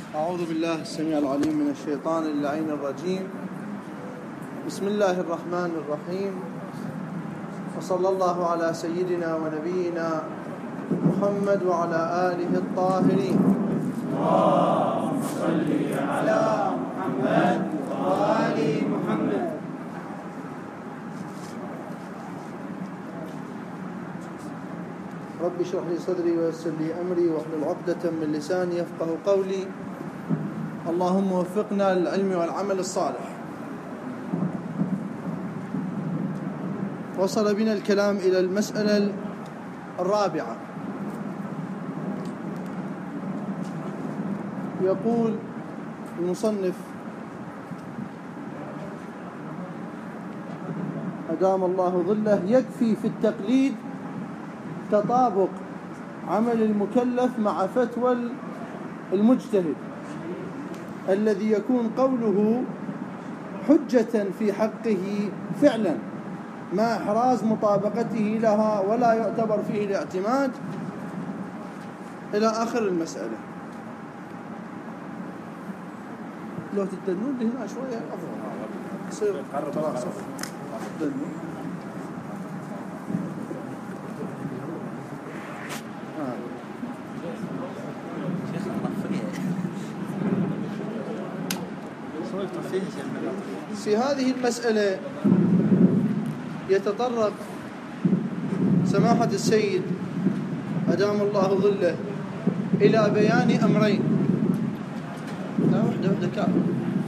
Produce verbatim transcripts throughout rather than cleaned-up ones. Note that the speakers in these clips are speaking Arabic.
أعوذ بالله السميع العليم من الشيطان اللعين الرجيم. بسم الله الرحمن الرحيم، وصلى الله على سيدنا ونبينا محمد وعلى آله الطاهرين. اللهم صل على محمد وآل محمد. رب اشرح لي صدري ويسر لي أمري واحلل عقدة من لساني يفقه قولي. اللهم وفقنا للعلم والعمل الصالح. وصل بنا الكلام إلى المسألة الرابعة. يقول المصنف أدام الله ظله: يكفي في التقليد تطابق عمل المكلف مع فتوى المجتهد الذي يكون قوله حجة في حقه فعلا مع إحراز مطابقته لها ولا يعتبر فيه الاعتماد، إلى آخر المسألة. لو تدنون لي هنا شوية أفضل يصير تراصف. في هذه المسألة يتطرق سماحة السيد أدام الله ظله إلى بيان أمرين. لا وحدة وحدة كامل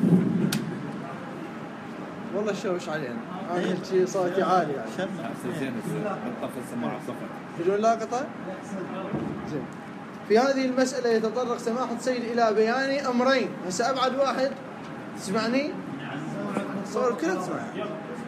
والله الشوش علينا. أنا شيء صوتي عالي يعني. زين الطفل السماعة صفر. بدون لاقطة. زين. في هذه المسألة يتطرق سماحة السيد إلى بيان أمرين. هسه أبعد واحد تسمعني؟ صور كله تسمع.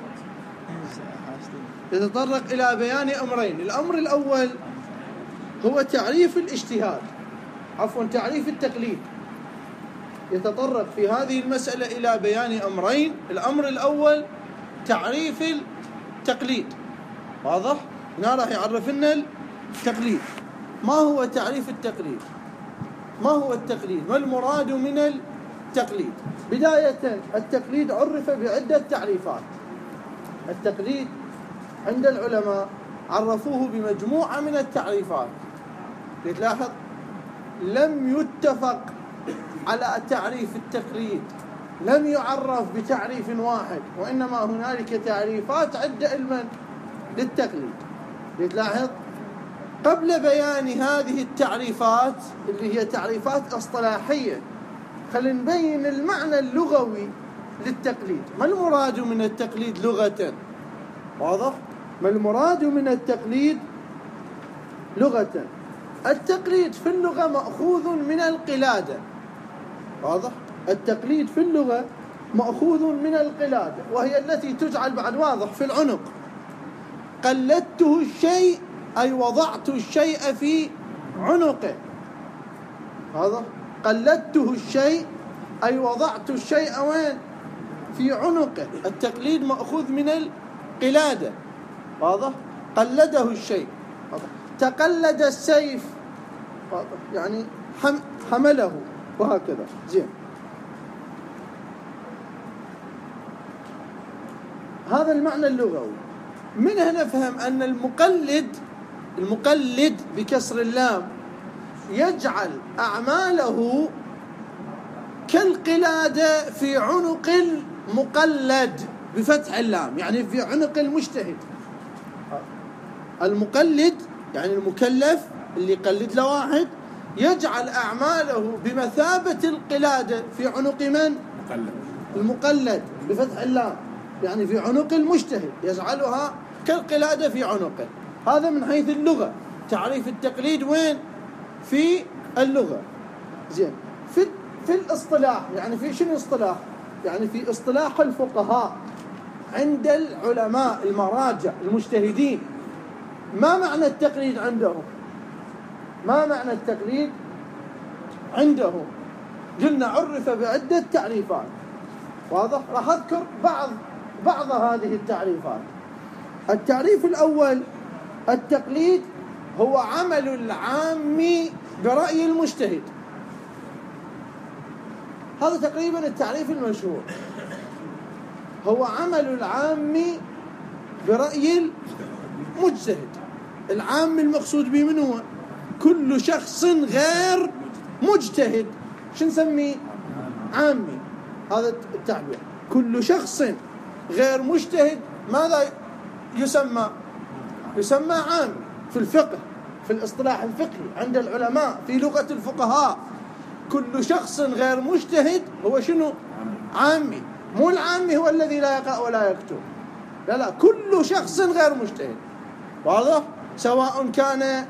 يتطرق إلى بيان أمرين. الأمر الأول هو تعريف الاجتهاد، عفوا تعريف التقليد. يتطرق في هذه المسألة إلى بيان أمرين. الأمر الأول تعريف التقليد. واضح؟ هنا راح يعرف لنا التقليد. ما هو تعريف التقليد؟ ما هو التقليد؟ ما المراد من التقليد؟ بداية التقليد عرف بعدة تعريفات. التقليد عند العلماء عرفوه بمجموعة من التعريفات. تلاحظ لم يتفق على تعريف التقليد، لم يعرف بتعريف واحد، وإنما هنالك تعريفات عدة لمن؟ للتقليد. تلاحظ قبل بيان هذه التعريفات اللي هي تعريفات اصطلاحية، خلينا نبين المعنى اللغوي للتقليد. ما المراد من التقليد لغة؟ واضح؟ ما المراد من التقليد لغة؟ التقليد في اللغة مأخوذ من القلادة. واضح؟ التقليد في اللغة مأخوذ من القلادة، وهي التي تجعل بعد واضح في العنق. قلدته الشيء أي وضعت الشيء في عنقه. واضح؟ قلدته الشيء أي وضعت الشيء وين؟ في عنقه. التقليد مأخوذ من القلادة. واضح؟ قلده الشيء. واضح؟ تقلد السيف، واضح؟ يعني حم حمله وهكذا. زين، هذا المعنى اللغوي. من هنا نفهم أن المقلد المقلد بكسر اللام يجعل أعماله كالقلادة في عنق المقلد بفتح اللام، يعني في عنق المجتهد. المقلد يعني المكلف اللي يقلد له واحد يجعل أعماله بمثابة القلادة في عنق من؟ مقلد. المقلد بفتح اللام، يعني في عنق المجتهد، يجعلها كالقلادة في عنقه. هذا من حيث اللغة. تعريف التقليد وين؟ في اللغة. زين، في في الاصطلاح، يعني في شنو اصطلاح؟ يعني في اصطلاح الفقهاء عند العلماء المراجع المجتهدين. ما معنى التقليد عندهم؟ ما معنى التقليد عندهم؟ قلنا عرف بعدة تعريفات. واضح؟ راح أذكر بعض بعض هذه التعريفات. التعريف الأول: التقليد هو عمل العام برأي المجتهد. هذا تقريبا التعريف المشهور. هو عمل العام برأي المجتهد. العام المقصود به من هو؟ كل شخص غير مجتهد. شو نسميه؟ عامي. هذا التعبير. كل شخص غير مجتهد ماذا يسمى؟ يسمى عامي في الفقه، في الاصطلاح الفقهي عند العلماء، في لغة الفقهاء. كل شخص غير مجتهد هو شنو؟ عامي. مو العامي هو الذي لا يقرأ ولا يكتب، لا لا، كل شخص غير مجتهد. واضح؟ سواء كان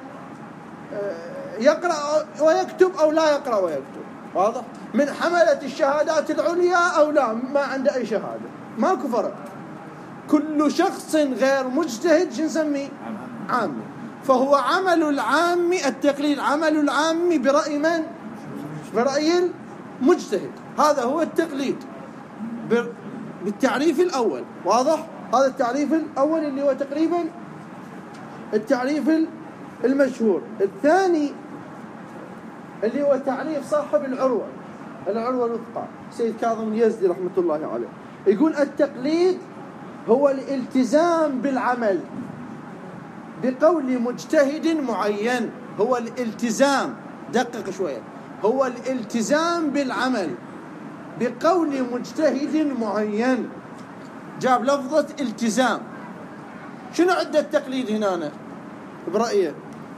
يقرأ ويكتب أو لا يقرأ ويكتب. واضح؟ من حملة الشهادات العليا أو لا، ما عنده أي شهادة، ماكو فرق. كل شخص غير مجتهد شو نسميه؟ عامي. فهو عمل العام التقليد، عمل العام برأي من؟ برأي المجتهد. هذا هو التقليد بالتعريف الأول. واضح؟ هذا التعريف الأول اللي هو تقريبا التعريف المشهور. الثاني اللي هو تعريف صاحب العروة، العروة الوثقى، سيد كاظم اليزدي رحمة الله عليه، يقول التقليد هو الالتزام بالعمل بقول مجتهد معين. هو الالتزام، دقق شوية، هو الالتزام بالعمل بقول مجتهد معين. جاب لفظة التزام. شنو عدة التقليد هنا برأيه؟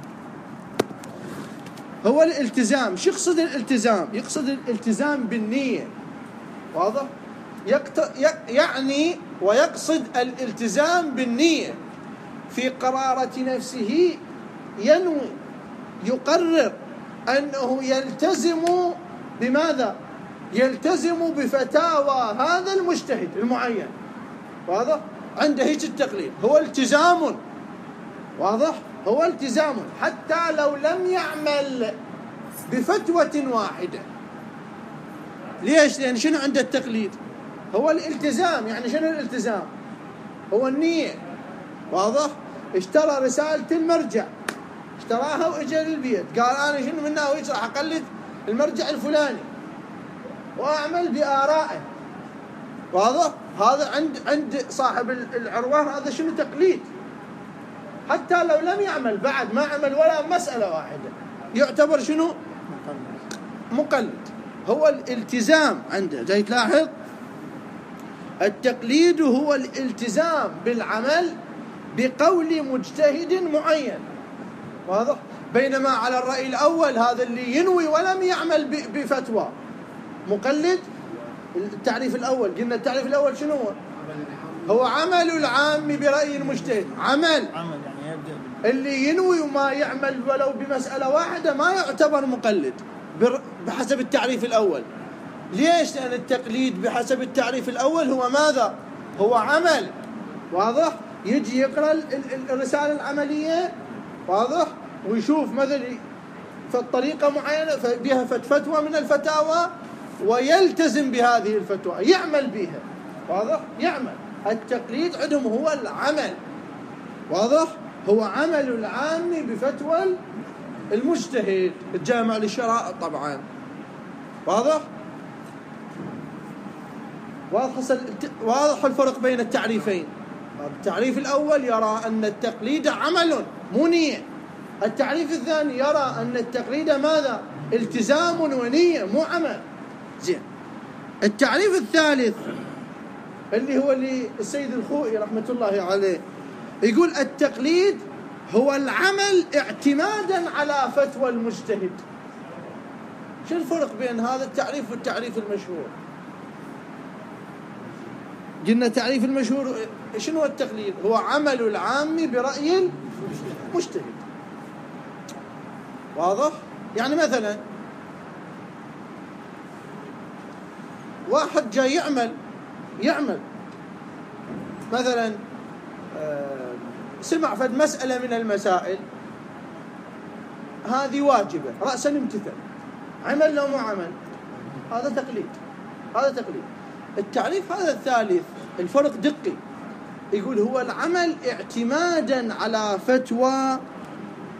هو الالتزام. شو يقصد الالتزام؟ يقصد الالتزام بالنية. واضح؟ يقت... يعني ويقصد الالتزام بالنية في قرارة نفسه، ينوي يقرر أنه يلتزم بماذا؟ يلتزم بفتاوى هذا المجتهد المعين. واضح؟ عنده هيك التقليد، هو التزام. واضح؟ هو التزام حتى لو لم يعمل بفتوى واحدة. ليش؟ لأن شنو عنده التقليد؟ هو الالتزام. يعني شنو الالتزام؟ هو النية. واضح؟ اشترى رسالة المرجع، اشتراها واجا للبيت، قال أنا شنو منها ويش راح أقلد المرجع الفلاني وأعمل بآرائه. واضح؟ هذا عند عند صاحب العروة هذا شنو؟ تقليد. حتى لو لم يعمل، بعد ما عمل ولا مسألة واحدة، يعتبر شنو؟ مقلد. هو الالتزام عنده. جاي تلاحظ التقليد هو الالتزام بالعمل بقول مجتهد معين. واضح؟ بينما على الرأي الأول هذا اللي ينوي ولم يعمل بفتوى مقلد. التعريف الأول قلنا التعريف الأول شنو هو؟ هو عمل العام برأي المجتهد. عمل اللي ينوي وما يعمل ولو بمسألة واحدة ما يعتبر مقلد بحسب التعريف الأول. ليش؟ لأن التقليد بحسب التعريف الأول هو ماذا؟ هو عمل. واضح؟ يجي يقرأ الرسالة العملية، واضح، ويشوف مثلا في الطريقة معينة بها فتوى من الفتاوى ويلتزم بهذه الفتوى، يعمل بها. واضح؟ يعمل. التقليد عندهم هو العمل. واضح؟ هو عمل العام بفتوى المجتهد الجامع للشرائع طبعا. واضح؟ واضح واضح الفرق بين التعريفين. التعريف الأول يرى أن التقليد عمل مو نية. التعريف الثاني يرى أن التقليد ماذا؟ التزام ونية مو عمل. زين. التعريف الثالث اللي هو اللي السيد الخوئي رحمة الله عليه يقول التقليد هو العمل اعتمادا على فتوى المجتهد. شو الفرق بين هذا التعريف والتعريف المشهور؟ قلنا التعريف المشهور شنو هو التقليد؟ هو عمل العام برأي المجتهد. واضح؟ يعني مثلا واحد جاي يعمل يعمل مثلا سمع فد مسألة من المسائل هذه واجبة رأسا امتثل، عمل لو مو عمل، هذا تقليد. هذا تقليد. التعريف هذا الثالث الفرق دقي، يقول هو العمل اعتمادا على فتوى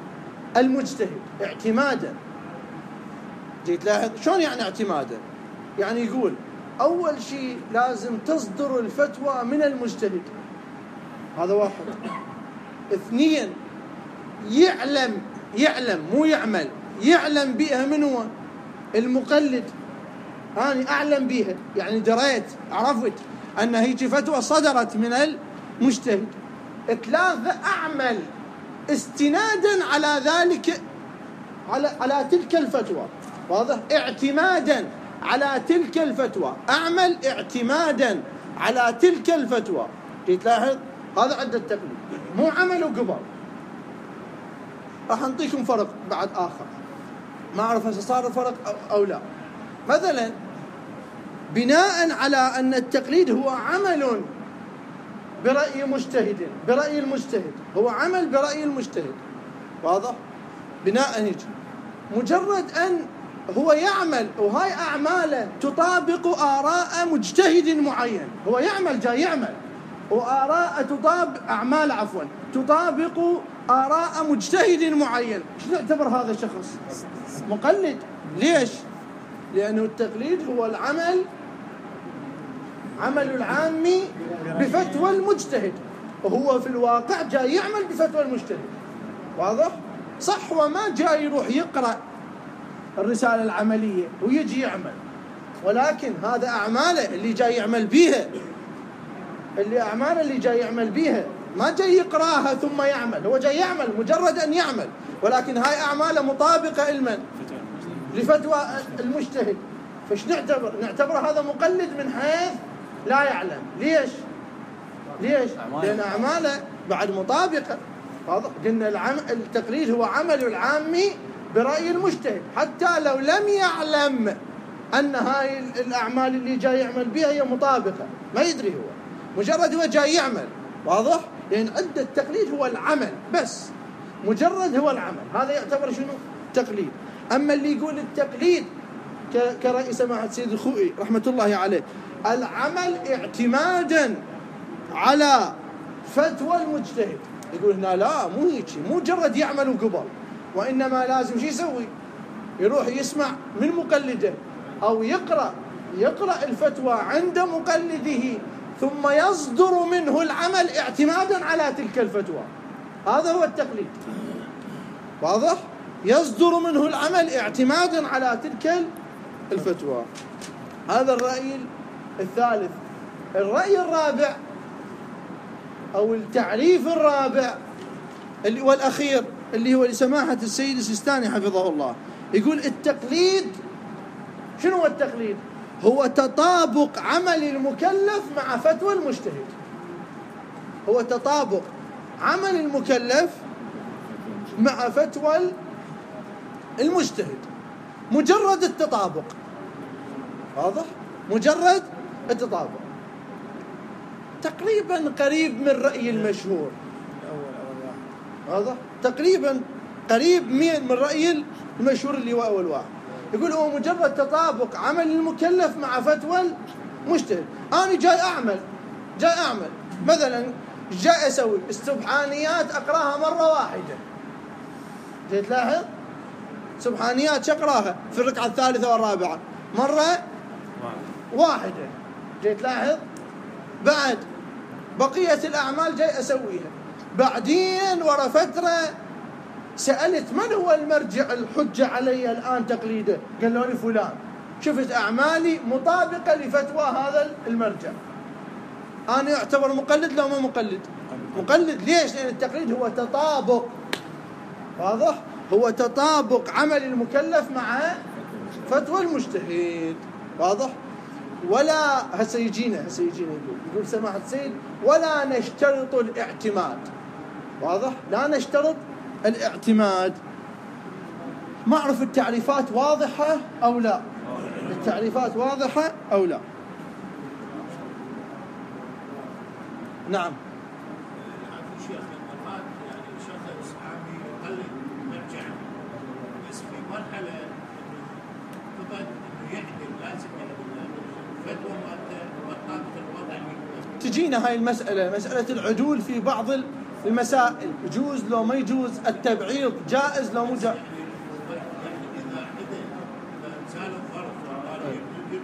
المجتهد. اعتمادا. جيت لاحظ شلون يعني اعتمادا؟ يعني يقول أول شيء لازم تصدر الفتوى من المجتهد، هذا واحد. اثنين، يعلم يعلم مو يعمل، يعلم بها من هو المقلد. أنا أعلم بها يعني دريت عرفت أن هيك فتوى صدرت من المجتهد. ثلاثة، أعمل استنادا على ذلك على على تلك الفتوى، واضح؟ اعتمادا على تلك الفتوى، أعمل اعتمادا على تلك الفتوى. تلاحظ هذا عند التقليد، مو عمل وقبل. راح نعطيكم فرق بعد آخر، ما أعرف هسه صار فرق أو, أو لا. مثلا بناء على أن التقليد هو عمل برأي مجتهد، برأي المجتهد هو عمل برأي المجتهد، واضح؟ بناء هيك مجرد أن هو يعمل وهاي أعماله تطابق آراء مجتهد معين، هو يعمل جاي يعمل وآراء تطابق أعمال عفوا تطابق آراء مجتهد معين، شو نعتبر هذا الشخص؟ مقلد. ليش؟ لأنه التقليد هو العمل عمل العامي بفتوى المجتهد، وهو في الواقع جاي يعمل بفتوى المجتهد، واضح؟ صح وما جاي يروح يقرأ الرسالة العملية ويجي يعمل، ولكن هذا أعماله اللي جاي يعمل بيها، اللي أعماله اللي جاي يعمل بيها، ما جاي يقرأها ثم يعمل، هو جاي يعمل مجرد أن يعمل، ولكن هاي أعماله مطابقة علما لفتوى المجتهد. فش نعتبر؟ نعتبر هذا مقلد من حيث لا يعلم. ليش؟ ليش؟ لأن أعماله بعد مطابقة، واضح؟ قلنا العم... التقليد هو عمل العامي برأي المجتهد، حتى لو لم يعلم أن هاي الأعمال اللي جاي يعمل بها هي مطابقة، ما يدري هو، مجرد هو جاي يعمل، واضح؟ لأن عند التقليد هو العمل بس، مجرد هو العمل، هذا يعتبر شنو؟ تقليد. أما اللي يقول التقليد ك... كرأي سماحة سيد الخوئي رحمة الله عليه، العمل اعتمادا على فتوى المجتهد، يقول هنا لا مو هيك، مو مجرد يعمل وقبل، وإنما لازم شو يسوي؟ يروح يسمع من مقلده أو يقرأ يقرأ الفتوى عند مقلده ثم يصدر منه العمل اعتمادا على تلك الفتوى، هذا هو التقليد، واضح؟ يصدر منه العمل اعتمادا على تلك الفتوى. هذا الرأي الثالث. الرأي الرابع أو التعريف الرابع اللي هو الأخير اللي هو لسماحة السيد السيستاني حفظه الله، يقول التقليد شنو هو التقليد؟ هو تطابق عمل المكلف مع فتوى المجتهد، هو تطابق عمل المكلف مع فتوى المجتهد، مجرد التطابق، واضح؟ مجرد التطابق، تقريبا قريب من رأي المشهور، واضح؟ تقريبا قريب من رأي المشهور اللي هو أول واحد. يقول هو مجرد تطابق عمل المكلف مع فتوى المجتهد. أنا جاي أعمل جاي أعمل مثلا جاي أسوي السبحانيات أقراها مرة واحدة، جاي تلاحظ سبحانيات شقراها في الركعة الثالثة والرابعة مرة واحدة، جاي تلاحظ بعد بقية الأعمال جاي أسويها. بعدين ورا فترة سألت من هو المرجع الحجة علي الآن تقليده، قالوا لي فلان، شفت أعمالي مطابقة لفتوى هذا المرجع، أنا أعتبر مقلد لو ما مقلد؟ مقلد. ليش؟ لأن التقليد هو تطابق، واضح؟ هو تطابق عمل المكلف مع فتوى المجتهد، واضح؟ ولا هسه يجينا هسه يجينا يقول يقول سماحة السيد ولا نشترط الاعتماد، واضح؟ لا نشترط الاعتماد. ما أعرف التعريفات واضحة أو لا، التعريفات واضحة أو لا؟ نعم. شيخ المرات يعني شخص عامي يقلد مرجع، بس في مرحلة انه فقد انه يعدل، لازم يعدل فتوى مرتبطة الوضع. تجينا هاي المسألة، مسألة العدول في بعض المسائل، يجوز لو ما يجوز، التبعيض جائز لو مو جائز. يعني إذا إذا زال الظرف يرجع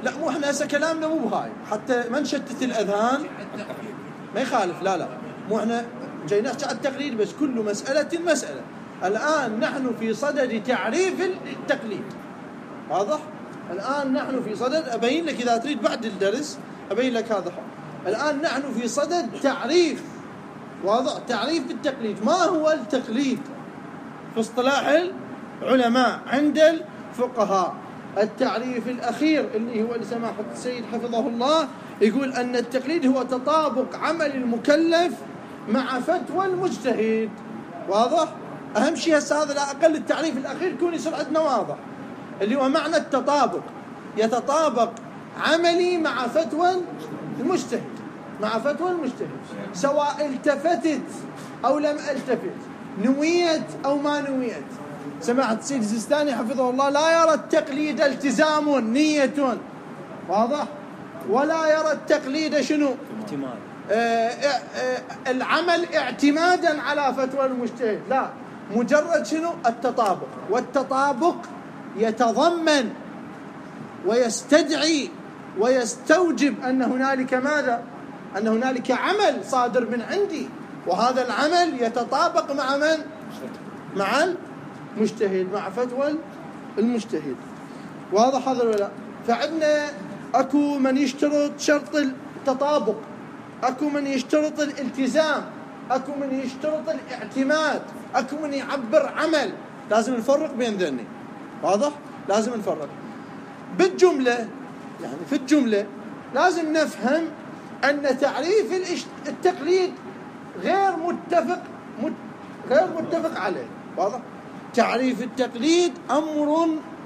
لا مو احنا هسه كلامنا مو بهاي حتى ما نشتت الاذهان. ما يخالف، لا لا مو احنا جاي نحكي على التقليد بس، كل مسألة مسألة. الآن نحن في صدد تعريف التقليد، واضح؟ الآن نحن في صدد، أبين لك إذا تريد بعد الدرس أبين لك هذا. الآن نحن في صدد تعريف، واضح؟ تعريف التقليد. ما هو التقليد في اصطلاح العلماء عند الفقهاء؟ التعريف الأخير اللي هو لسماحة السيد حفظه الله يقول أن التقليد هو تطابق عمل المكلف مع فتوى المجتهد. واضح؟ أهم شيء هسه هذا لا أقل التعريف الأخير يكون يصير عندنا واضح، اللي هو معنى التطابق، يتطابق عملي مع فتوى المجتهد، مع فتوى المجتهد، سواء التفتت أو لم التفت، نويت أو ما نويت. سماحة السيد السيستاني حفظه الله لا يرى التقليد التزام نية، واضح؟ ولا يرى التقليد شنو؟ اعتماد. آه آه العمل اعتمادا على فتوى المجتهد، لا، مجرد شنو؟ التطابق. والتطابق يتضمن ويستدعي ويستوجب أن هنالك ماذا؟ أن هنالك عمل صادر من عندي، وهذا العمل يتطابق مع من؟ مع المجتهد، مع فتوى المجتهد. واضح هذا ولا لا؟ فعندنا أكو من يشترط شرط التطابق، أكو من يشترط الالتزام، أكو من يشترط الاعتماد، أكو من يعبر عمل. لازم نفرق بين ذني، واضح؟ لازم نفرق بالجملة، يعني في الجملة لازم نفهم أن تعريف التقليد غير متفق مت غير متفق عليه. واضح؟ تعريف التقليد أمر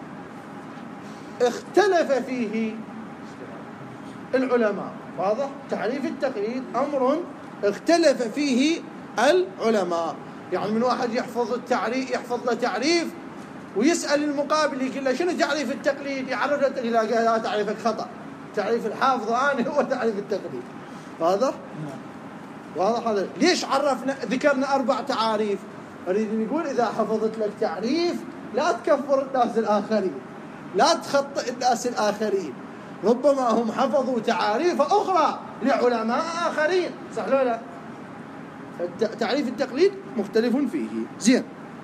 اختلف فيه العلماء. واضح؟ تعريف التقليد أمر اختلف فيه العلماء. يعني من واحد يحفظ التعريف، يحفظ له تعريف ويسأل المقابل يقول له شنو تعريف التقليد؟ يعرف له تقول له تعريفك خطأ، تعريف الحافظ أنا هو تعريف التقليد. واضح؟ واضح هذا؟ ليش عرفنا ذكرنا أربع تعاريف؟ أريد نقول إذا حفظت لك تعريف لا تكفر الناس الآخرين، لا تخطئ الناس الآخرين، ربما هم حفظوا تعاريف أخرى لعلماء آخرين، صح ولا لا؟ تعريف التقليد مختلف فيه. زين،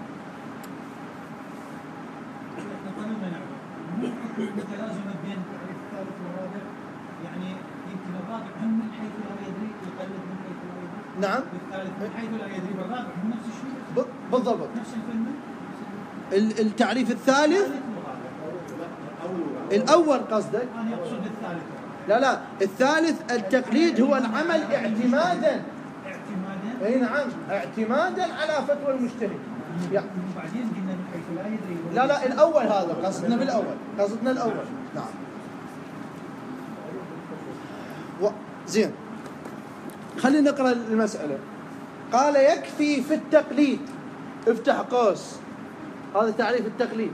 متلازمة بين التعريف الثالث والرابع، يعني يمكن الرابع هم من حيث لا يدري يقلد من حيث لا يدري. نعم. الثالث من حيث لا يدري والرابع هم نفس الشيء. بالضبط. نفس الكلمة. التعريف الثالث الأول قصدك؟ أنا أقصد الثالث. لا لا، الثالث التقليد هو العمل اعتمادا. اعتمادا. اي نعم، اعتمادا على فتوى المجتهد. يعني بعدين قلنا من حيث لا يدري. لا لا، الأول هذا قصدنا بالأول، قصدنا الأول. نعم. و... زين، خلينا نقرأ المسألة. قال يكفي في التقليد، افتح قوس، هذا تعريف التقليد،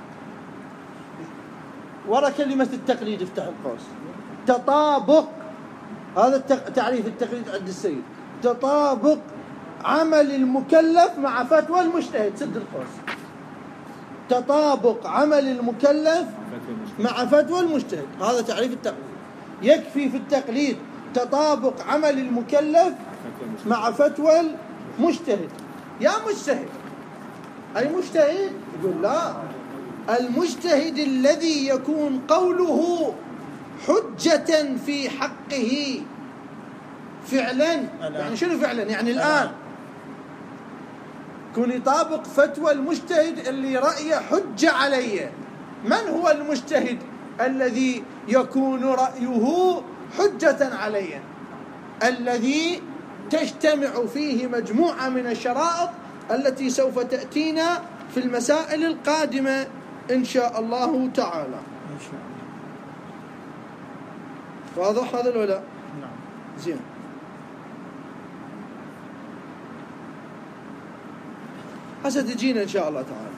ورا كلمة التقليد افتح القوس. تطابق، هذا تعريف التقليد عند السيد، تطابق عمل المكلف مع فتوى المجتهد، سد القوس. تطابق عمل المكلف مع فتوى المجتهد، هذا تعريف التقليد. يكفي في التقليد تطابق عمل المكلف مع فتوى المجتهد. يا مجتهد، أي مجتهد؟ يقول لا، المجتهد الذي يكون قوله حجة في حقه فعلا. يعني شنو فعلا؟ يعني الآن يكون يطابق فتوى المجتهد اللي رأيه حجة عليه. من هو المجتهد الذي يكون رأيه حجة عليه؟ الذي تجتمع فيه مجموعة من الشرائط التي سوف تأتينا في المسائل القادمة إن شاء الله تعالى. إن شاء الله. واضح هذا ولا لا؟ نعم. زين. هسه تجينا إن شاء الله تعالى،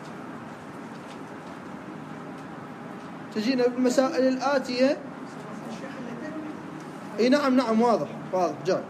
تجينا بالمسائل الآتية. اي نعم نعم، واضح واضح جاي،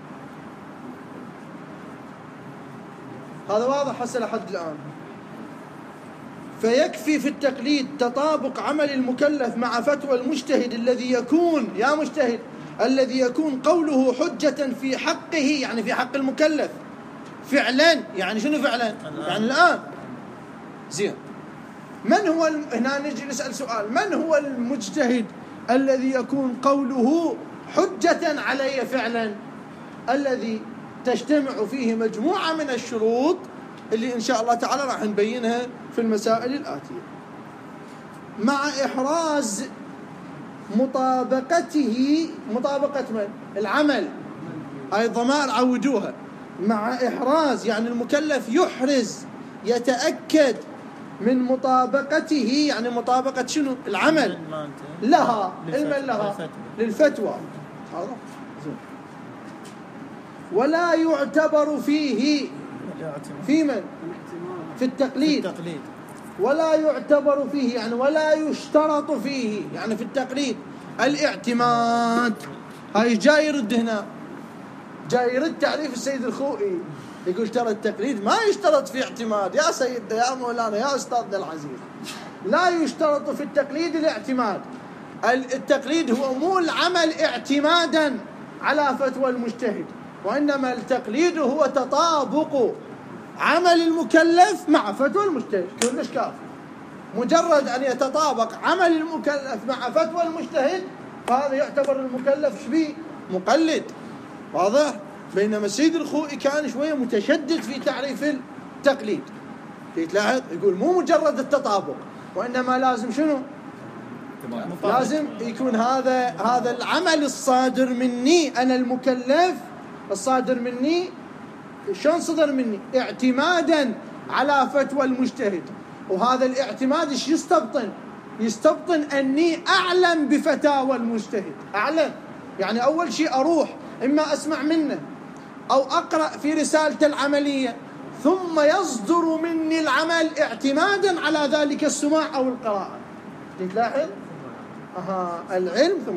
هذا واضح هسه لحد الآن. فيكفي في التقليد تطابق عمل المكلف مع فتوى المجتهد الذي يكون يا مجتهد الذي يكون قوله حجة في حقه، يعني في حق المكلف فعلا. يعني شنو فعلا؟ يعني الآن. زين، من هو الم... هنا نجي نسأل سؤال، من هو المجتهد الذي يكون قوله حجة علي فعلا؟ الذي تجتمع فيه مجموعة من الشروط اللي إن شاء الله تعالى راح نبينها في المسائل الآتية، مع إحراز مطابقته، مطابقة من؟ العمل، أي ضمائر عودوها، مع إحراز يعني المكلف يحرز يتأكد من مطابقته، يعني مطابقة شنو؟ العمل لها، علما لها للفتوى. ولا يعتبر فيه في من؟ في التقليد. ولا يعتبر فيه يعني ولا يشترط فيه، يعني في التقليد الاعتماد. هاي جاي يرد هنا، جاي يرد تعريف السيد الخوئي، يقول ترى التقليد ما يشترط فيه اعتماد يا سيدنا يا مولانا يا أستاذنا العزيز، لا يشترط في التقليد الاعتماد. التقليد هو مو العمل اعتمادا على فتوى المجتهد، وإنما التقليد هو تطابق عمل المكلف مع فتوى المجتهد، كلش كافي. مجرد أن يتطابق عمل المكلف مع فتوى المجتهد فهذا يعتبر المكلف شبيه مقلد، واضح؟ بينما السيد الخوئي كان شوية متشدد في تعريف التقليد، تلاحظ يقول مو مجرد التطابق، وإنما لازم شنو؟ لازم يكون هذا هذا العمل الصادر مني أنا المكلف، الصادر مني شلون صدر مني؟ اعتمادا على فتوى المجتهد. وهذا الاعتماد ايش يستبطن؟ يستبطن أني أعلم بفتاوى المجتهد. أعلم يعني أول شيء أروح إما أسمع منه أو أقرأ في رسالته العملية، ثم يصدر مني العمل اعتمادا على ذلك السماع أو القراءة. تلاحظ؟ أها، العلم ثم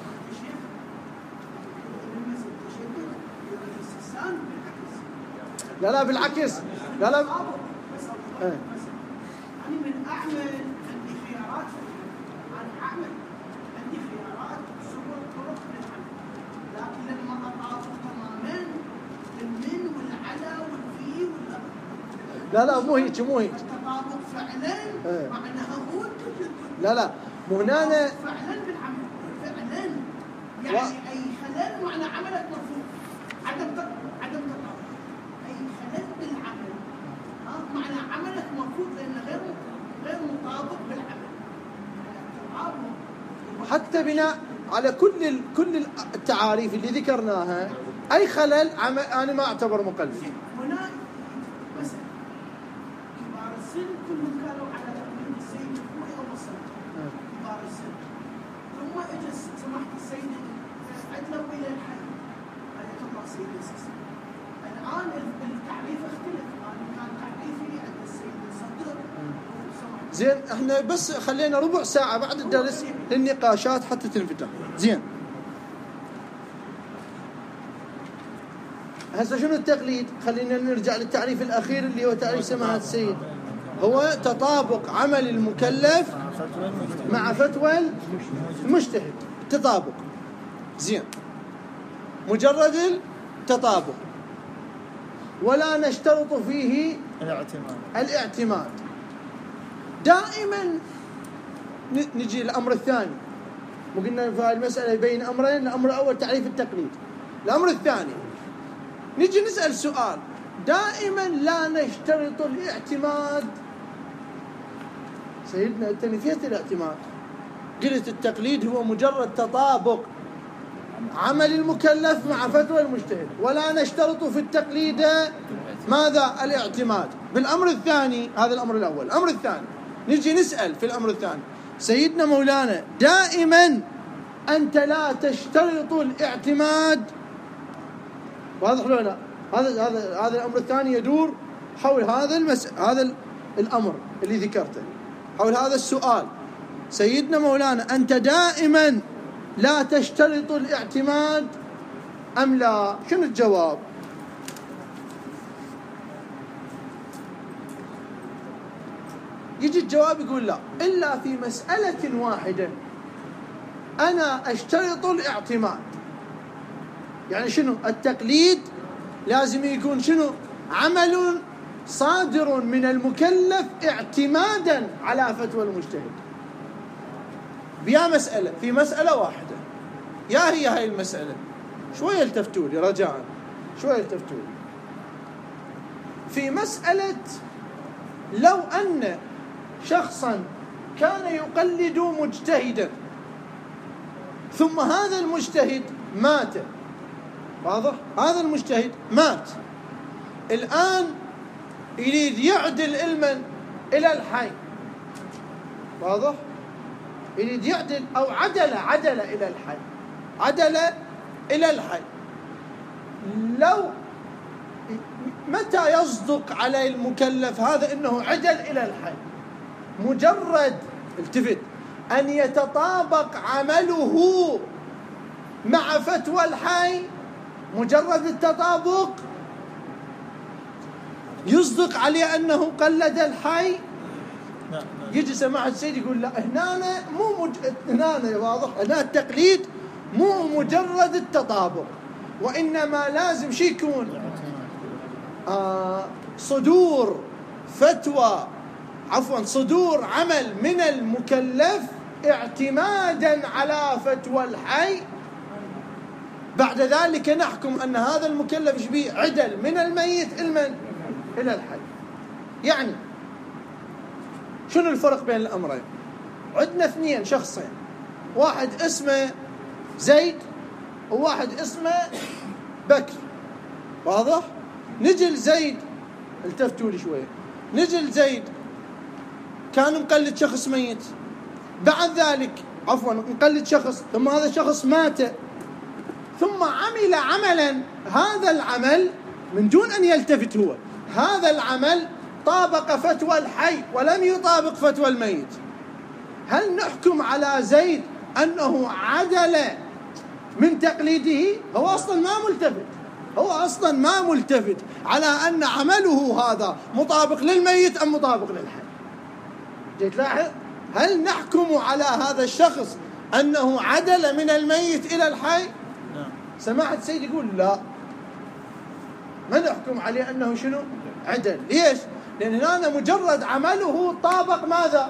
لا لا بالعكس، لا لا يعني من أعمل عندي خيارات، أنا أعمل عندي خيارات سبل طرق للعمل، لكن لما أطابق تماما المن والعلى والفي ولا لا لا مو هيك مو هيك التطابق فعلا معناها هو لا لا مو هنا فعلا بالعمل فعلا يعني و... أي خلل معنى عملك مرفوض، عدم عدم تطابق أي خلل بالعمل معنى عملك مرفوض لأنه غير غير مطابق بالعمل. حتى بناء على كل ال... كل التعاريف اللي ذكرناها أي خلل عم... أنا ما أعتبر مقلد. هنا مثلا كبار السن كلهم كانوا على تقليد السيد الخوئي أو مصر كبار السن، ثم اجى سمحت السيد عدلوا إلى الحي عليك الله سيد السيسي. الآن التعريف اختلف، كان تعريفي عند السيد الصدر. زين احنا بس خلينا ربع ساعة بعد الدرس للنقاشات حتى تنفتح. زين هسه شنو التقليد؟ خلينا نرجع للتعريف الأخير اللي هو تعريف سماحة السيد، هو تطابق عمل المكلف مع فتوى المجتهد. تطابق. زين مجرد التطابق، ولا نشترط فيه الاعتماد. الاعتماد دائما. نجي الأمر الثاني، وقلنا في المسألة بين أمرين، الأمر الأول تعريف التقليد، الأمر الثاني نجي نسأل سؤال، دائما لا نشترط الاعتماد. سيدنا أنت نفيت الاعتماد، قلت التقليد هو مجرد تطابق عمل المكلف مع فتوى المجتهد، ولا نشترط في التقليد ماذا؟ الاعتماد. بالأمر الثاني، هذا الأمر الأول. الأمر الثاني نجي نسأل في الأمر الثاني، سيدنا مولانا دائما أنت لا تشترط الاعتماد، واضح له لا؟ هذا هذا هذا الأمر الثاني يدور حول هذا المس هذا الأمر اللي ذكرته، حول هذا السؤال. سيدنا مولانا أنت دائما لا تشترط الاعتماد أم لا؟ شنو الجواب؟ يجي يجي الجواب يقول لا، إلا في مسألة واحدة أنا أشترط الاعتماد. يعني شنو؟ التقليد لازم يكون شنو؟ عمل صادر من المكلف اعتمادا على فتوى المجتهد. بيا مسألة، في مسألة واحدة، يا هي هاي المسألة. شوية التفتوا لي رجاء، شوية التفتوا لي. في مسألة لو أن شخصا كان يقلد مجتهدا ثم هذا المجتهد مات، واضح؟ هذا المجتهد مات، الآن يريد يعدل علما إلى الحي، واضح؟ يريد يعدل أو عدل عدل إلى الحي، عدل إلى الحي. لو متى يصدق على المكلف هذا إنه عدل إلى الحي؟ مجرد التفت أن يتطابق عمله مع فتوى الحي، مجرد التطابق يصدق عليه أنه قلد الحي. يجي سماحة السيد يقول لا، هنا مو مج... هنا واضح، هنا التقليد مو مجرد التطابق، وإنما لازم شي يكون آه صدور فتوى، عفوا صدور عمل من المكلف اعتمادا على فتوى الحي. بعد ذلك نحكم أن هذا المكلف شبيه عدل من الميت المن إلى الحي. يعني شنو الفرق بين الأمرين؟ عندنا اثنين شخصين، واحد اسمه زيد وواحد اسمه بكر، واضح؟ نجي لزيد، التفتوا لي شوية، نجي لزيد كان مقلد شخص ميت، بعد ذلك عفوا مقلد شخص ثم هذا الشخص مات، ثم عمل عملا، هذا العمل من دون أن يلتفت هو، هذا العمل طابق فتوى الحي ولم يطابق فتوى الميت. هل نحكم على زيد أنه عدل من تقليده؟ هو أصلا ما ملتفت، هو أصلا ما ملتفت على أن عمله هذا مطابق للميت أم مطابق للحي. جيت لاحظ؟ هل نحكم على هذا الشخص أنه عدل من الميت إلى الحي؟ سماحة السيد يقول لا، ما نحكم عليه أنه شنو؟ عدل. ليش؟ لأن هنا مجرد عمله طابق ماذا؟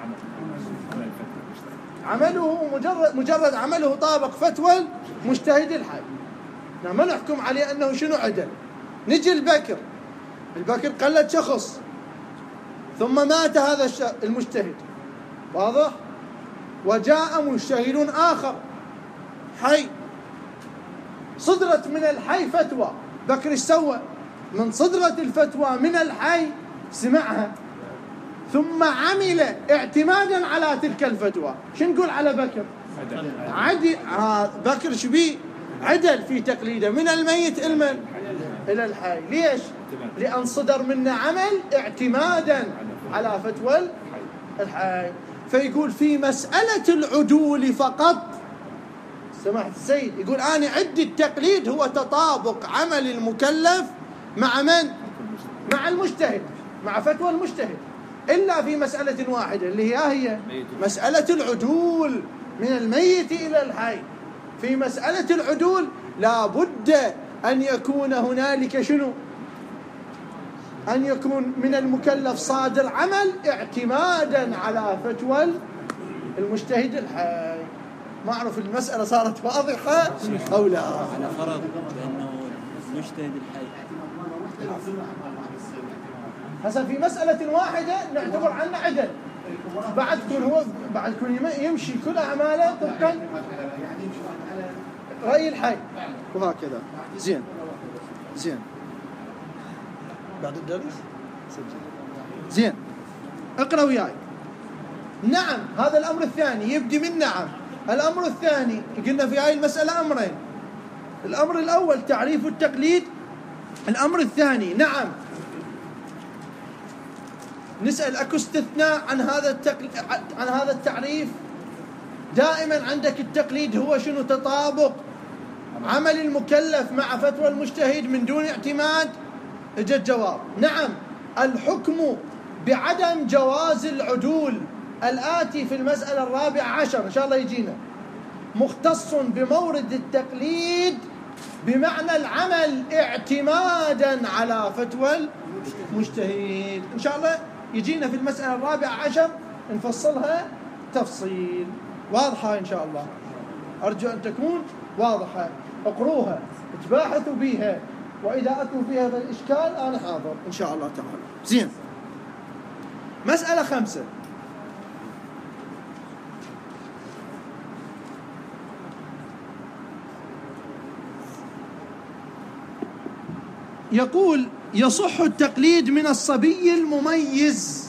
عمله مجرد مجرد عمله طابق فتوى المجتهد الحي، ما نحكم عليه أنه شنو؟ عدل. نجي البكر، البكر قلد شخص ثم مات هذا المجتهد، واضح؟ وجاء مجتهد آخر حي، صدرت من الحي فتوى، بكر ايش سوى؟ من صدرت الفتوى من الحي سمعها ثم عمل اعتمادا على تلك الفتوى. شو نقول على بكر؟ عدل. بكر شبيه؟ عدل في تقليده من الميت المن إلى الحي. ليش؟ لأن صدر منا عمل اعتمادا على فتوى الحي. فيقول في مسألة العدول فقط، سماحة السيد يقول أنا عندي التقليد هو تطابق عمل المكلف مع من؟ مع المجتهد، مع فتوى المجتهد، إلا في مسألة واحدة اللي هي هي مسألة العدول من الميت إلى الحي. في مسألة العدول لا بد أن يكون هنالك شنو؟ أن يكون من المكلف صادر عمل اعتمادا على فتوى المجتهد الحي. ما أعرف المسألة صارت واضحة أو لا. على فرض بأنه المجتهد الحي هسه في مسألة واحدة نعتبر عنه عدل، بعد كون هو بعد كون يمشي كل أعماله طبقا رأي الحي وهكذا. زين زين بعد الدرس زين اقرأ وياي. نعم، هذا الأمر الثاني يبدي من نعم. الأمر الثاني قلنا في هاي المسألة أمرين، الأمر الأول تعريف التقليد، الأمر الثاني نعم نسأل أكو استثناء عن هذا التقليد، عن هذا التعريف؟ دائما عندك التقليد هو شنو؟ تطابق عمل المكلف مع فتوى المجتهد من دون اعتماد. اجى الجواب نعم، الحكم بعدم جواز العدول الآتي في المسألة الرابعة عشر إن شاء الله يجينا، مختص بمورد التقليد بمعنى العمل اعتمادا على فتوى المجتهد. إن شاء الله يجينا في المسألة الرابعة عشر نفصلها تفصيل واضحة إن شاء الله، أرجو أن تكون واضحة. اقروها اتباحثوا بها، وإذا أتوا فيها هذا الإشكال أنا حاضر إن شاء الله تعالى. زين. مسألة خمسة، يقول يصح التقليد من الصبي المميز.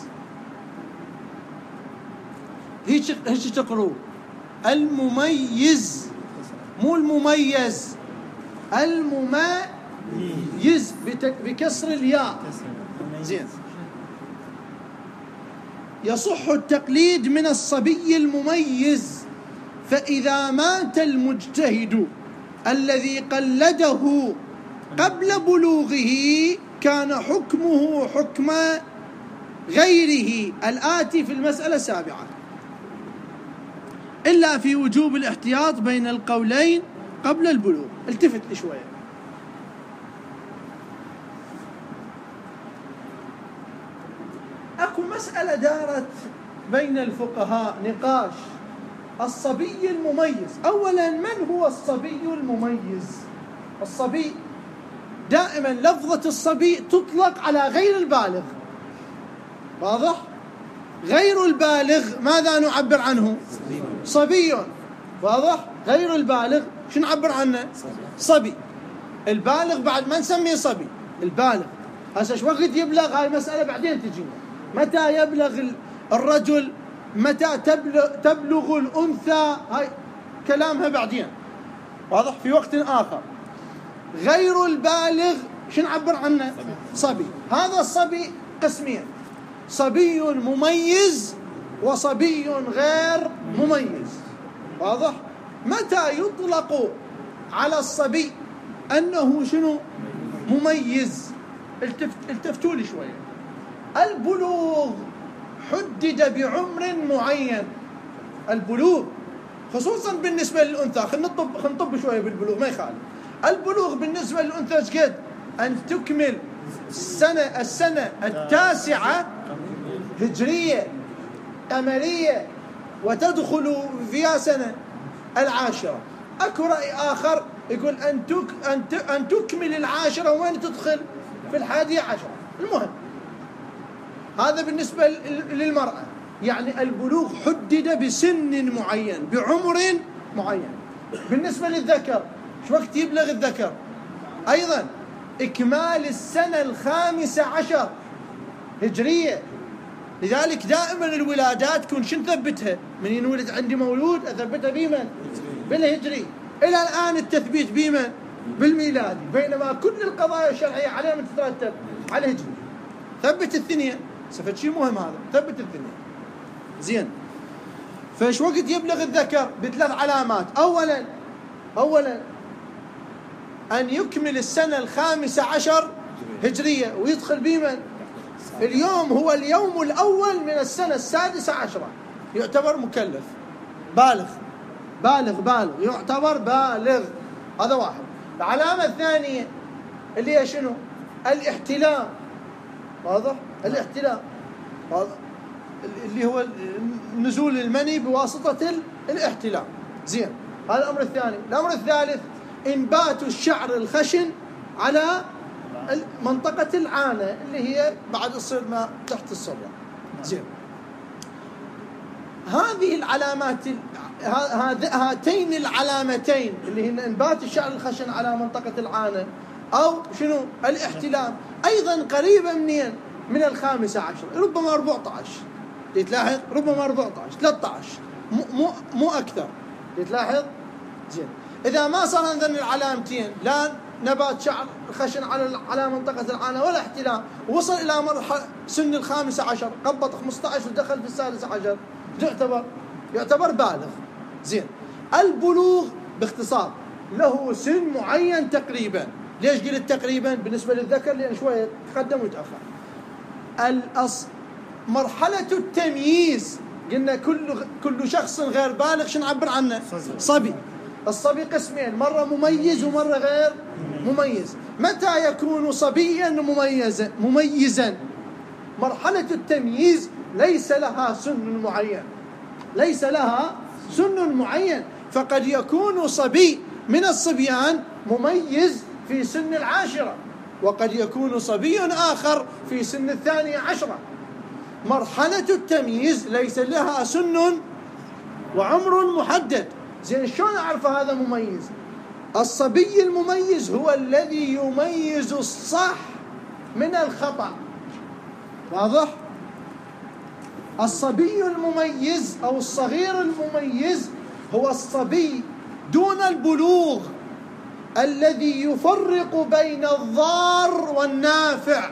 هيك هيك تقروا المميز، مو المميز، المميز بكسر الياء. زين. يصح التقليد من الصبي المميز، فإذا مات المجتهد الذي قلده قبل بلوغه كان حكمه حكم غيره الآتي في المسألة السابعة، إلا في وجوب الاحتياط بين القولين قبل البلوغ. التفت لي شوية. أكو مسألة دارت بين الفقهاء نقاش، الصبي المميز. أولا، من هو الصبي المميز؟ الصبي دائما لفظة الصبي تطلق على غير البالغ، واضح؟ غير البالغ ماذا نعبر عنه؟ صبي. واضح؟ غير البالغ شو نعبر عنه؟ صبي. البالغ بعد ما نسميه صبي. البالغ هسه شو وقت يبلغ؟ هاي مسألة بعدين تجينا. متى يبلغ الرجل؟ متى تبلغ, تبلغ الأنثى؟ هاي كلامها بعدين، واضح؟ في وقت آخر. غير البالغ شو نعبر عنه؟ صبي. هذا الصبي قسمين، صبي مميز وصبي غير مميز، واضح؟ متى يطلق على الصبي أنه شنو؟ مميز؟ التفت التفتوا لي شوية. البلوغ حدد بعمر معين، البلوغ خصوصا بالنسبة للأنثى. خلينا نطب خلينا نطب شوية بالبلوغ ما يخالف. البلوغ بالنسبة للأنثى ايش قد؟ أن تكمل السنة السنة التاسعة هجرية قمرية وتدخل فيها سنة العاشرة. أكو رأي آخر يقول أن تك أن أن تكمل العاشرة وين تدخل؟ في الحادية عشرة. المهم هذا بالنسبة للمرأة، يعني البلوغ حدد بسن معين بعمر معين. بالنسبة للذكر شو وقت يبلغ الذكر؟ أيضا إكمال السنة الخامسة عشر هجرية. لذلك دائما الولادات تكون شن ثبتها؟ من ينولد عندي مولود أثبتها بمن؟ بالهجري. إلى الآن التثبيت بمن؟ بالميلادي، بينما كل القضايا الشرعية عليها من تترتب على الهجري. ثبت الثنية، سفت شيء مهم هذا، ثبت الثنية. زين. فايش وقت يبلغ الذكر؟ بثلاث علامات. أولا أولا أن يكمل السنة الخامسة عشر هجرية ويدخل بمن؟ اليوم هو اليوم الأول من السنة السادسة عشرة، يعتبر مكلف بالغ بالغ بالغ يعتبر بالغ. هذا واحد. العلامة الثانية اللي هي شنو؟ الاحتلام. واضح؟ الاحتلام واضح؟ اللي هو نزول المني بواسطة الاحتلام. زين. هذا الأمر الثاني. الأمر الثالث إنبات الشعر الخشن على منطقة العانة اللي هي بعد تصير ما تحت الصبع. زين. هذه العلامات، هاتين العلامتين اللي هن إنبات الشعر الخشن على منطقة العانة أو شنو الاحتلام، أيضا قريبة منين؟ من الخامسة عشر، ربما أربعة عشر. تلاحظ؟ ربما أربعة عشر ثلاثة عشر، مو مو مو أكثر. تلاحظ؟ زين. إذا ما صار عندنا العلامتين، لا نبات شعر خشن على على منطقة العانة ولا احتلام، وصل إلى مرحلة سن الخامسة عشر، قبض خمسة عشر ودخل في السادسة عشر، يعتبر يعتبر بالغ. زين. البلوغ باختصار له سن معين تقريبا. ليش قلت تقريبا بالنسبة للذكر؟ لأن شوية تقدم ويتأخر. الأص مرحلة التمييز قلنا كل كل شخص غير بالغ شو نعبر عنه؟ صبي. الصبي قسمين، مرة مميز ومرة غير مميز. متى يكون صبيا مميزا؟ مميزا مرحلة التمييز ليس لها سن معين، ليس لها سن معين، فقد يكون صبي من الصبيان مميز في سن العاشرة، وقد يكون صبي آخر في سن الثانية عشرة. مرحلة التمييز ليس لها سن وعمر محدد. زين شلون أعرف هذا مميز؟ الصبي المميز هو الذي يميز الصح من الخطأ. واضح؟ الصبي المميز أو الصغير المميز هو الصبي دون البلوغ الذي يفرق بين الضار والنافع.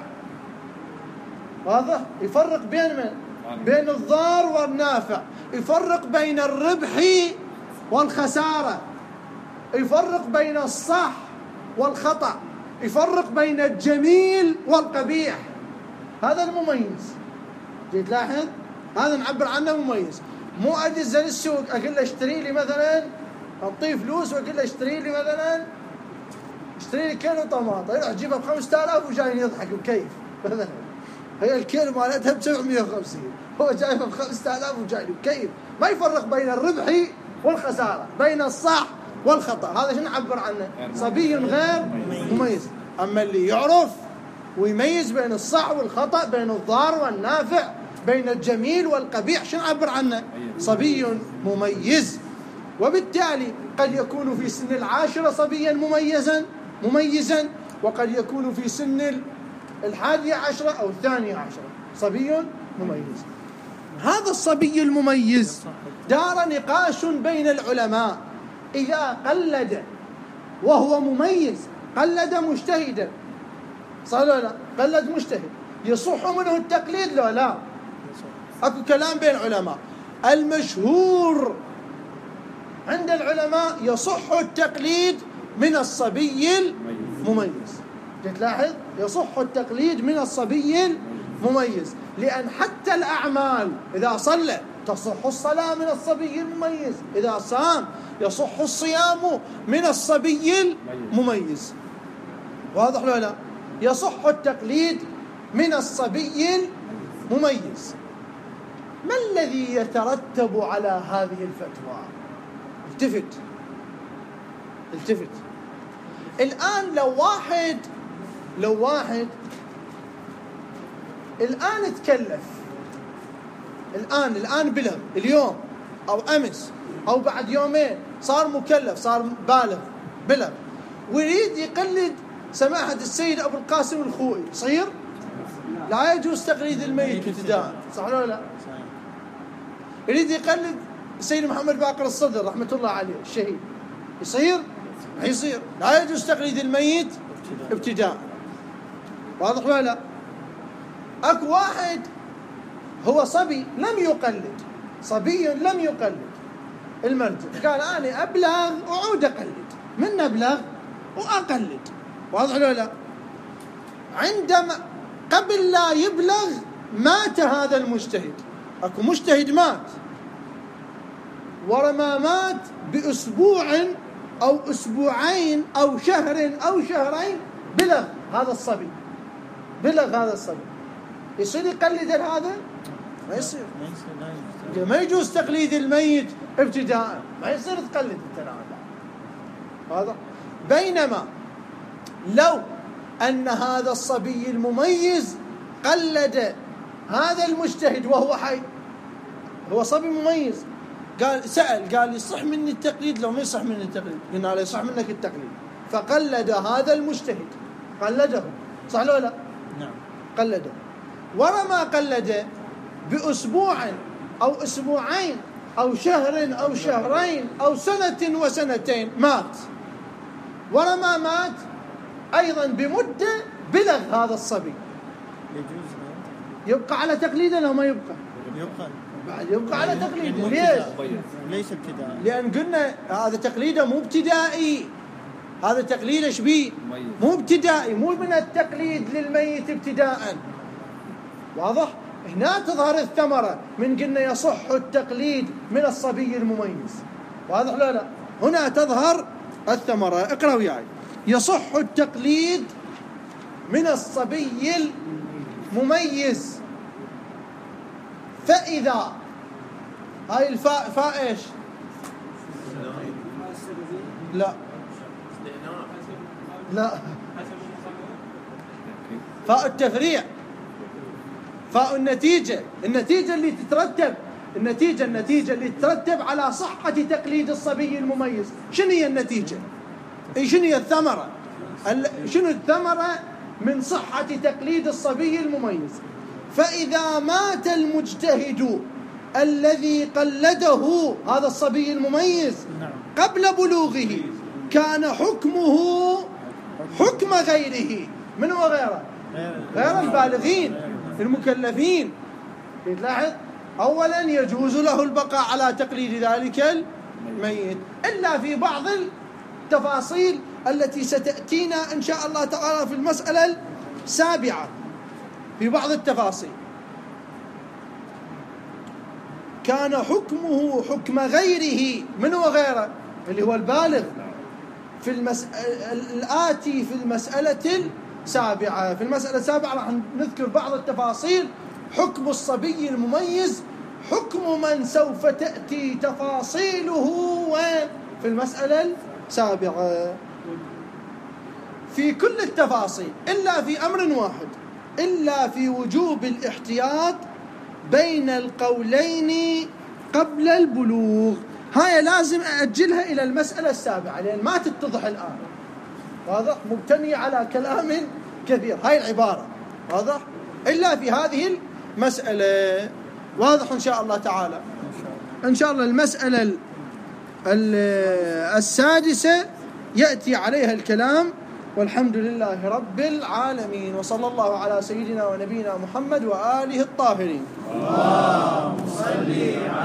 واضح؟ يفرق بين من؟ بين الضار والنافع، يفرق بين الربح والخسارة، يفرق بين الصح والخطأ، يفرق بين الجميل والقبيح. هذا المميز. جيت لاحظ؟ هذا نعبر عنه مميز. مو أجي للسوق أقول له اشتري لي مثلا، أعطيه فلوس وأقول له اشتري لي مثلا اشتري لي كيلو طماطم، يروح يجيبها ب خمسة آلاف وجاي يضحك بكيف مثلا. هي الكيلو مالتها ب سبعمية وخمسين، هو جايبها ب خمسة آلاف وجاي بكيف. ما يفرق بين الربح والخسارة، بين الصح والخطأ. هذا شو نعبر عنه؟ صبي غير مميز. أما اللي يعرف ويميز بين الصح والخطأ، بين الضار والنافع، بين الجميل والقبيح، شو نعبر عنه؟ صبي مميز. وبالتالي قد يكون في سن العاشرة صبيا مميزا مميزا وقد يكون في سن الحادية عشرة أو الثانية عشرة صبي مميز. هذا الصبي المميز دار نقاش بين العلماء إذا قلد وهو مميز، قلد مجتهدا، صار لا قلد مجتهد، يصح منه التقليد لو لا؟ اكو كلام بين العلماء. المشهور عند العلماء يصح التقليد من الصبي المميز. تلاحظ؟ يصح التقليد من الصبي المميز، لأن حتى الأعمال إذا صلى تصح الصلاة من الصبي المميز، إذا صام يصح الصيام من الصبي المميز. واضح ولا لا؟ يصح التقليد من الصبي المميز. ما الذي يترتب على هذه الفتوى؟ التفت التفت الآن لو واحد لو واحد الآن تكلف، الآن الآن بلغ اليوم أو أمس أو بعد يومين، صار مكلف، صار بالغ بلغ، ويريد يقلد سماحة السيد أبو القاسم الخوئي، صير؟ لا يجوز تقليد الميت ابتداء، صح ولا لا؟ يريد يقلد السيد محمد باقر الصدر رحمة الله عليه الشهيد، يصير؟ ما يصير. لا يجوز تقليد الميت ابتداء. واضح ولا لا؟ اكو واحد هو صبي لم يقلد، صبي لم يقلد المرجع، قال انا ابلغ واعود اقلد، من ابلغ واقلد. واضح ولا لا؟ عندما قبل لا يبلغ مات هذا المجتهد، اكو مجتهد مات، ورما مات باسبوع او اسبوعين او شهر او شهرين بلغ هذا الصبي، بلغ هذا الصبي، يصير يقلد هذا؟ ما يصير. ما يجوز تقليد الميت ابتداء، ما يصير تقلد الكلام هذا. بينما لو أن هذا الصبي المميز قلد هذا المجتهد وهو حي، هو صبي مميز، قال سأل قال يصح مني التقليد لو ما يصح مني التقليد؟ قلنا له يصح منك التقليد، فقلد هذا المجتهد، قلده، صح ولا لا؟ نعم قلده. ورما قلد بأسبوع أو أسبوعين أو شهر أو شهرين أو سنة وسنتين مات، ورما مات أيضا بمدة بلغ هذا الصبي، يجوز يبقى على تقليده لو ما يبقى؟ يبقى يبقى على تقليده. ليش؟ ليس ابتداء، لأن قلنا هذا تقليده مو ابتدائي، هذا تقليد ايش بيه؟ مو ابتدائي، مو من التقليد للميت ابتداء. واضح؟ هنا تظهر الثمرة من قلنا يصح التقليد من الصبي المميز. واضح لا لا؟ هنا تظهر الثمرة. اقرأ وياي. يصح التقليد من الصبي المميز فإذا، هاي الفاء فاء ايش؟ لا لا، فاء التفريع، فاء النتيجة، النتيجة اللي تترتب، النتيجة النتيجة اللي تترتب على صحة تقليد الصبي المميز. شنو هي النتيجة؟ شنو هي الثمرة؟ شنو الثمرة من صحة تقليد الصبي المميز؟ فإذا مات المجتهد الذي قلده هذا الصبي المميز قبل بلوغه كان حكمه حكم غيره. من هو غيره؟ غير البالغين المكلفين. تلاحظ أولا يجوز له البقاء على تقليد ذلك الميت إلا في بعض التفاصيل التي ستأتينا إن شاء الله تعالى في المسألة السابعة. في بعض التفاصيل كان حكمه حكم غيره. من هو غيره؟ اللي هو البالغ. في المسألة الآتي في المسألة السابعة، في المسألة السابعة راح نذكر بعض التفاصيل. حكم الصبي المميز حكم من سوف تأتي تفاصيله وين؟ في المسألة السابعة. في كل التفاصيل إلا في أمر واحد، إلا في وجوب الاحتياط بين القولين قبل البلوغ. هاي لازم أأجلها إلى المسألة السابعة لأن ما تتضح الآن. واضح؟ مبتني على كلام كثير هاي العبارة. واضح؟ إلا في هذه المسألة. واضح إن شاء الله تعالى. إن شاء الله المسألة السادسة يأتي عليها الكلام. والحمد لله رب العالمين، وصلى الله على سيدنا ونبينا محمد وآله الطاهرين. اللهم صل